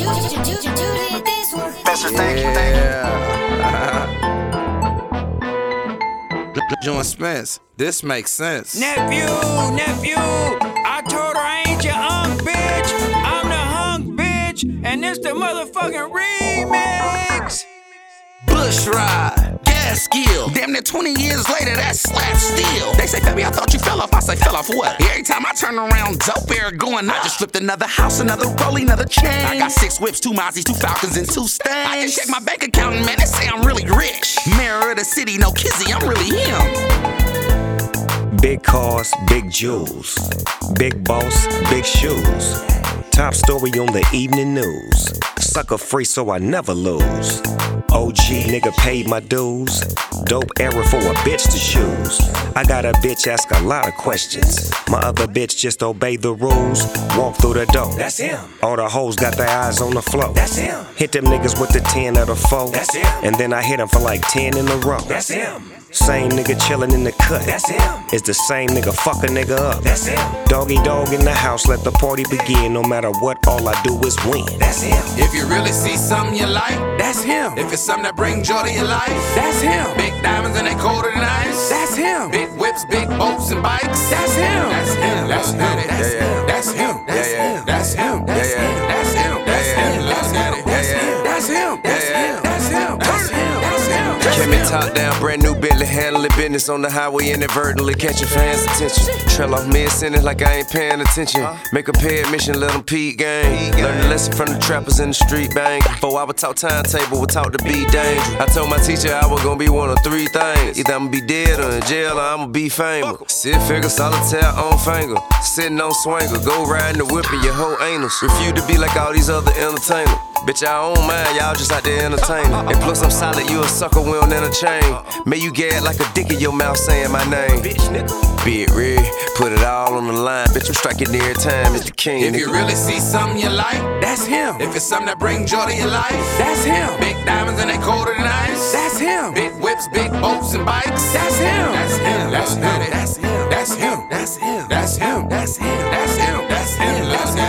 Special thank you. John Spence, this makes sense. Nephew, I told her I ain't your bitch. I'm the hunk bitch, and this the motherfucking remix. Bush ride, gas skill. Damn near 20 years later, that's slap steel. They say, Fabby, I thought you fell off. I say, fell off what? Every time I turn around, dope air going. I just flipped another house, another rollie, another chain. I got 6 whips, 2 Mozzies, 2 Falcons, and 2 Stangs. I can check my bank account, and man, they say I'm really rich. Mayor of the city, no kizzy, I'm really him. Big cars, big jewels. Big boss, big shoes. Top story on the evening news. Sucker free so I never lose. OG nigga paid my dues. Dope era for a bitch to choose. I got a bitch ask a lot of questions. My other bitch just obey the rules. Walk through the door. That's him. All the hoes got their eyes on the floor. That's him. Hit them niggas with the 10 of the 4. That's him. And then I hit them for like 10 in a row. That's him. Same nigga chillin' in the cut. That's him. It's the same nigga fuck a nigga up. That's him. Doggy dog in the house, let the party begin. No matter what, all I do is win. That's him. If you really see something you like, That's him. if it's something that brings joy to your life, That's him. big diamonds and they colder than ice. That's him. Big whips, big boats and bikes. That's him. That's him. That's him. That's him. That's him. That's him. That's him. That's him. That's him. That's him. Let's get it. That's him. That's him. That's him. That's him. That's him. Came in top down, brand new Bentley, handling business on the highway, inadvertently catching fans' attention. Trail off mid-sentence like I ain't paying attention. Make a pay admission, let them peep game. Learn a lesson from the trappers in the street bang. Before I would talk timetable, would talk to be dangerous. I told my teacher I was gonna be one of 3 things. Either I'ma be dead or in jail or I'ma be famous. Sit figure, solitaire on finger. Sitting on swanger, go riding the whip in your whole anus. Refuse to be like all these other entertainers. Bitch, I don't mind, y'all just out there entertaining. And plus I'm solid, you a sucker, we don't entertain. May you gag like a dick in your mouth saying my name. Bitch, nigga. Be it real, put it all on the line. Bitch, I'm striking every time, it's the king. If you really see something you like, That's him. if it's something that brings joy to your life, That's him. big diamonds and they colder than ice. That's him. Big whips, big boats and bikes. That's him. That's him. That's him. That's him. That's him. That's him. That's him. That's him. That's him. That's him. Let's get it.